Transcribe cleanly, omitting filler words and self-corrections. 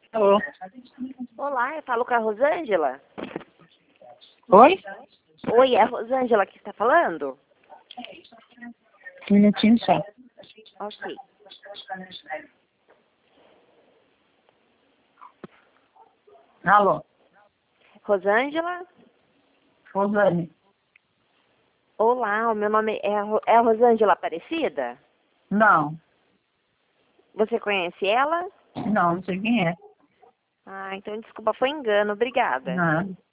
Alô? Olá, eu falo com a Rosângela. Oi? Oi, é a Rosângela que está falando? Um minutinho só. Ok. Alô? Rosângela? Rosane? Olá, o meu nome é a Rosângela Aparecida? Não. Você conhece ela? Não sei quem é. Ah, então desculpa, foi engano. Obrigada. Não.